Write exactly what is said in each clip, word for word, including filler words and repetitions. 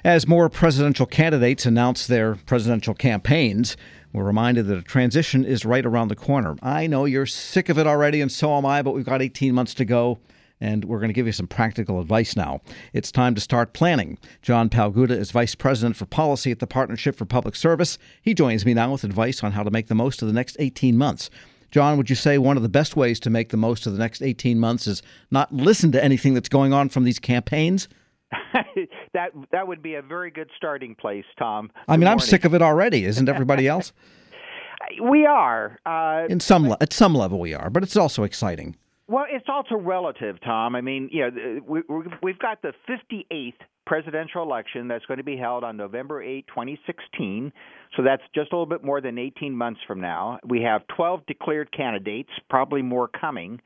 As more presidential candidates announce their presidential campaigns, we're reminded that a transition is right around the corner. I know you're sick of it already, and so am I, but we've got eighteen months to go, and we're going to give you some practical advice now. It's time to start planning. John Palguda is Vice President for Policy at the Partnership for Public Service. He joins me now with advice on how to make the most of the next eighteen months. John, would you say one of the best ways to make the most of the next eighteen months is not listen to anything that's going on from these campaigns? that that would be a very good starting place, Tom. Good I mean, morning. I'm sick of it already. Isn't everybody else? We are. Uh, In some le- at some level, we are, but it's also exciting. Well, it's also relative, Tom. I mean, you know, we, we've got the fifty-eighth presidential election that's going to be held on November eighth, twenty sixteen. So that's just a little bit more than eighteen months from now. We have twelve declared candidates, probably more coming.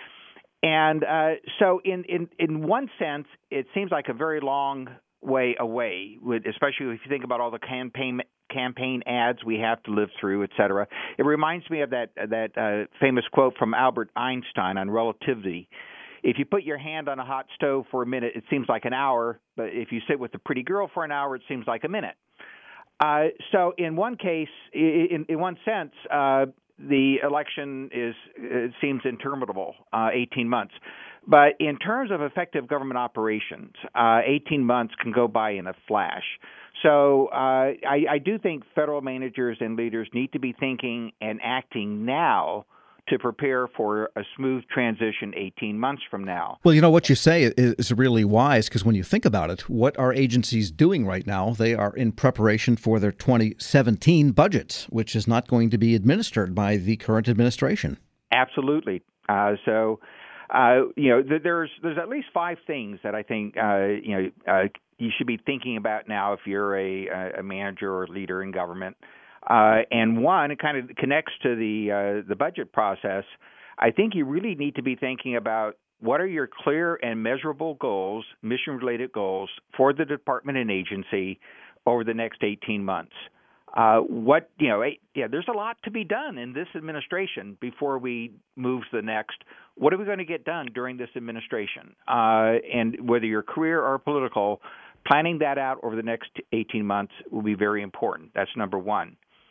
And uh, so in, in, in one sense, it seems like a very long way away, especially if you think about all the campaign campaign ads we have to live through, et cetera. It reminds me of that that uh, famous quote from Albert Einstein on relativity. If you put your hand on a hot stove for a minute, it seems like an hour, but if you sit with a pretty girl for an hour, it seems like a minute. Uh, so in one case, in, in one sense, uh, the election is it seems interminable, uh, eighteen months. But in terms of effective government operations, uh, eighteen months can go by in a flash. So uh, I, I do think federal managers and leaders need to be thinking and acting now to prepare for a smooth transition eighteen months from now. Well, you know, what you say is really wise, because when you think about it, what are agencies doing right now? They are in preparation for their twenty seventeen budgets, which is not going to be administered by the current administration. Absolutely. Uh, so, uh, you know, th- there's there's at least five things that I think, uh, you know, uh, you should be thinking about now if you're a, a manager or leader in government. Uh, and one, it kind of connects to the uh, the budget process. I think you really need to be thinking about what are your clear and measurable goals, mission-related goals for the department and agency over the next eighteen months. Uh, what you know, yeah, there's a lot to be done in this administration before we move to the next. What are we going to get done during this administration? Uh, and whether you're career or political, planning that out over the next eighteen months will be very important. That's number one.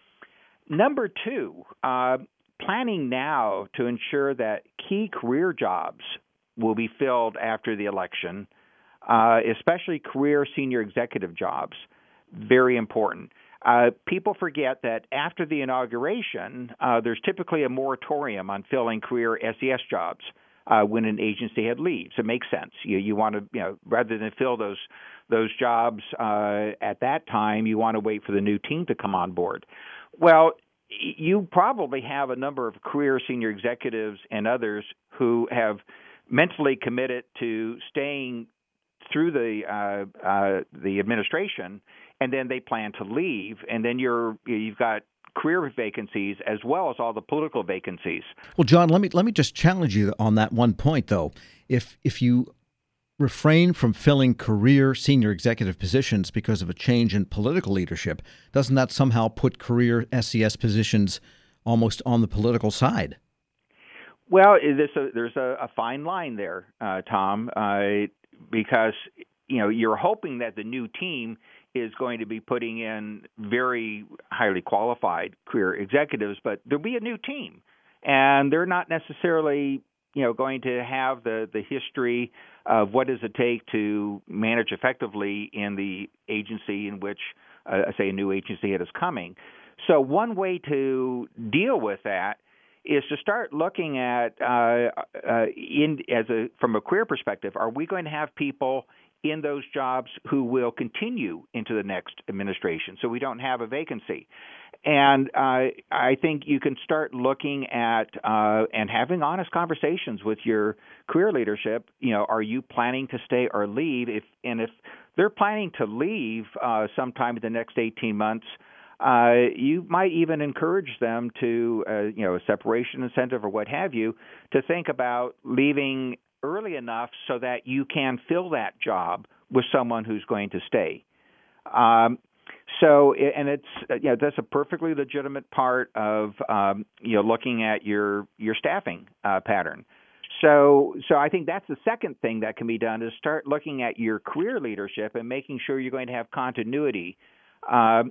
Number two, uh, planning now to ensure that key career jobs will be filled after the election, uh, especially career senior executive jobs. Very important. Uh, people forget that after the inauguration, uh, there's typically a moratorium on filling career S E S jobs uh, when an agency head leaves. It makes sense. You, you want to, you know, rather than fill those those jobs uh, at that time, you want to wait for the new team to come on board. Well, you probably have a number of career senior executives and others who have mentally committed to staying through the uh, uh, the administration, and then they plan to leave, and then you're you've got career vacancies as well as all the political vacancies. Well, John, let me let me just challenge you on that one point, though. If if you refrain from filling career senior executive positions because of a change in political leadership, doesn't that somehow put career S E S positions almost on the political side? Well, there's a, there's a, a fine line there, uh, Tom, uh, because you know you're hoping that the new team is going to be putting in very highly qualified career executives, but there'll be a new team, and they're not necessarily you know, going to have the, the history of what does it take to manage effectively in the agency in which, uh, say, a new agency head is coming. So one way to deal with that is to start looking at, uh, uh, in as a from a career perspective, are we going to have people in those jobs who will continue into the next administration, so we don't have a vacancy? And uh, I think you can start looking at uh, and having honest conversations with your career leadership. You know, are you planning to stay or leave? If and if they're planning to leave uh, sometime in the next eighteen months, uh, you might even encourage them to, uh, you know, a separation incentive or what have you, to think about leaving early enough so that you can fill that job with someone who's going to stay. Um, So, and it's you know that's a perfectly legitimate part of um, you know looking at your your staffing uh, pattern. So, so I think that's the second thing that can be done is start looking at your career leadership and making sure you're going to have continuity, um,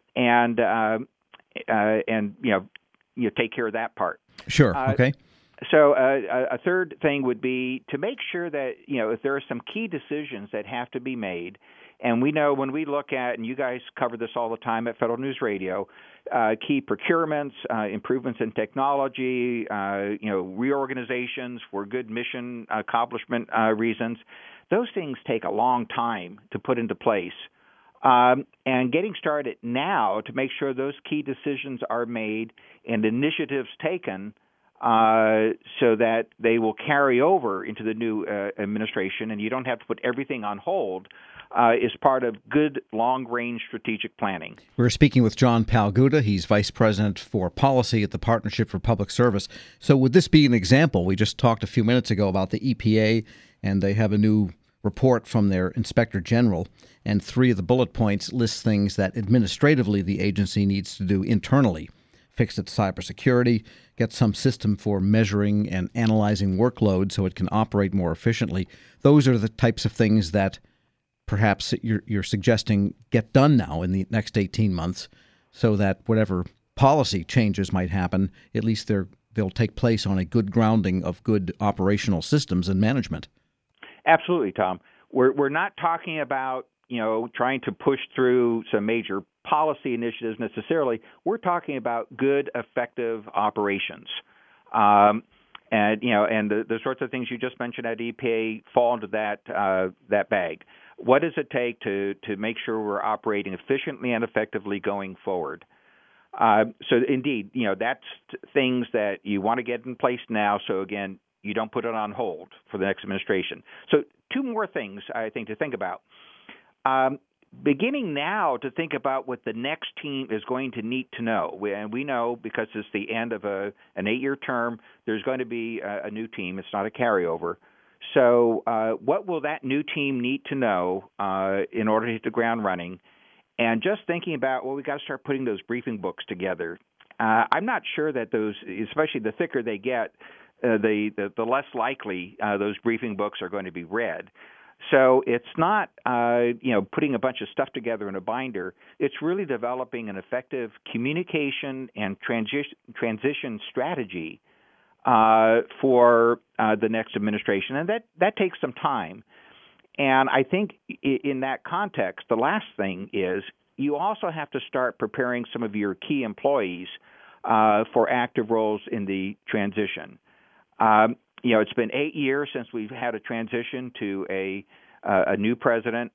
and uh, uh, and you know you take care of that part. Sure. Uh, okay. So uh, a third thing would be to make sure that, you know, if there are some key decisions that have to be made, and we know when we look at, and you guys cover this all the time at Federal News Radio, uh, key procurements, uh, improvements in technology, uh, you know, reorganizations for good mission accomplishment uh, reasons, those things take a long time to put into place. Um, and getting started now to make sure those key decisions are made and initiatives taken Uh, so that they will carry over into the new uh, administration, and you don't have to put everything on hold, uh, is part of good long-range strategic planning. We're speaking with John Palguda. He's Vice President for Policy at the Partnership for Public Service. So would this be an example? We just talked a few minutes ago about the E P A, and they have a new report from their Inspector General, and three of the bullet points list things that administratively the agency needs to do internally. Fix its cybersecurity, get some system for measuring and analyzing workload so it can operate more efficiently. Those are the types of things that perhaps you're, you're suggesting get done now in the next eighteen months so that whatever policy changes might happen, at least they're, they'll take place on a good grounding of good operational systems and management. Absolutely, Tom. We're, we're not talking about, you know, trying to push through some major policy initiatives necessarily. We're talking about good, effective operations, um, and you know, and the, the sorts of things you just mentioned at E P A fall into that uh, that bag. What does it take to to make sure we're operating efficiently and effectively going forward? Uh, so, indeed, you know, that's things that you want to get in place now. So again, you don't put it on hold for the next administration. So, two more things I think to think about. Um, beginning now to think about what the next team is going to need to know. We, and we know because it's the end of a, an eight-year term, there's going to be a, a new team. It's not a carryover. So uh, what will that new team need to know uh, in order to hit the ground running? And just thinking about, well, we've got to start putting those briefing books together. Uh, I'm not sure that those, especially the thicker they get, uh, the, the, the less likely uh, those briefing books are going to be read. So it's not, uh, you know, putting a bunch of stuff together in a binder. It's really developing an effective communication and transition transition strategy uh, for uh, the next administration, and that that takes some time. And I think in that context, the last thing is you also have to start preparing some of your key employees uh, for active roles in the transition. Um, You know, it's been eight years since we've had a transition to a uh, a new president,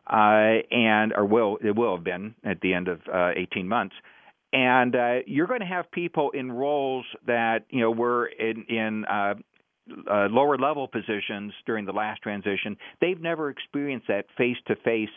uh, and or will it will have been at the end of uh, eighteen months, and uh, you're going to have people in roles that you know were in in uh, uh, lower level positions during the last transition. They've never experienced that face to face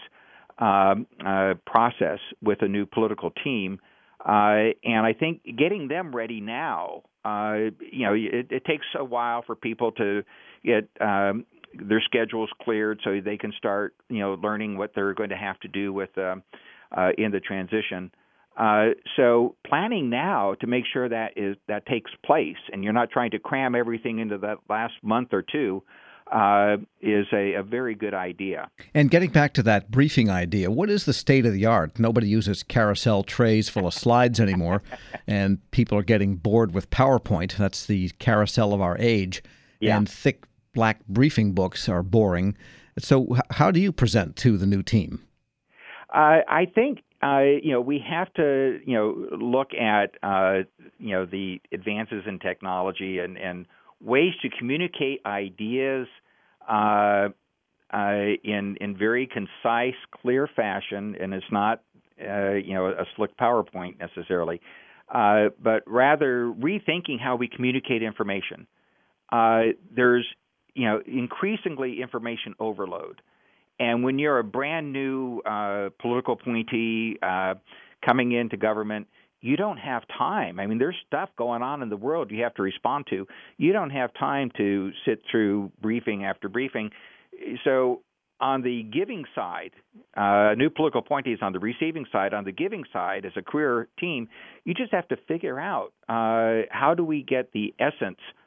process with a new political team. Uh, and I think getting them ready now, uh, you know, it, it takes a while for people to get um, their schedules cleared so they can start, you know, learning what they're going to have to do with uh, uh, in the transition. Uh, so planning now to make sure that is that takes place, and you're not trying to cram everything into that last month or two. Uh, is a, a very good idea. And getting back to that briefing idea, what is the state of the art? Nobody uses carousel trays full of slides anymore, and people are getting bored with PowerPoint. That's the carousel of our age. Yeah. And thick black briefing books are boring. So how do you present to the new team? Uh, I think uh, you know we have to you know look at uh, you know the advances in technology and and ways to communicate ideas uh, uh, in in very concise, clear fashion, and it's not uh, you know a slick PowerPoint necessarily, uh, but rather rethinking how we communicate information. Uh, there's you know increasingly information overload, and when you're a brand new uh, political appointee uh, coming into government, you don't have time. I mean, there's stuff going on in the world you have to respond to. You don't have time to sit through briefing after briefing. So on the giving side, uh, new political appointees on the receiving side, on the giving side, as a career team, you just have to figure out uh, how do we get the essence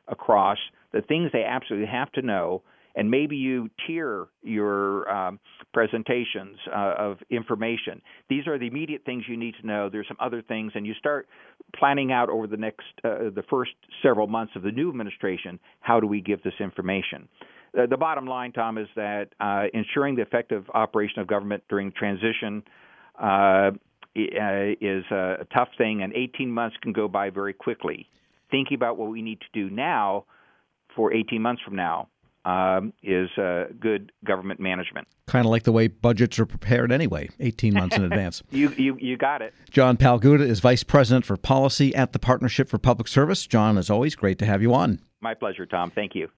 across the things they absolutely have to know, and maybe you tier your um, presentations uh, of information. These are the immediate things you need to know. There's some other things, and you start planning out over the next, uh, the first several months of the new administration, how do we give this information? Uh, the bottom line, Tom, is that uh, ensuring the effective operation of government during transition uh, is a tough thing, and eighteen months can go by very quickly. Thinking about what we need to do now for eighteen months from now um, is uh, good government management. Kind of like the way budgets are prepared anyway, eighteen months in advance. You, you you got it. John Palguda is Vice President for Policy at the Partnership for Public Service. John, as always, great to have you on. My pleasure, Tom. Thank you.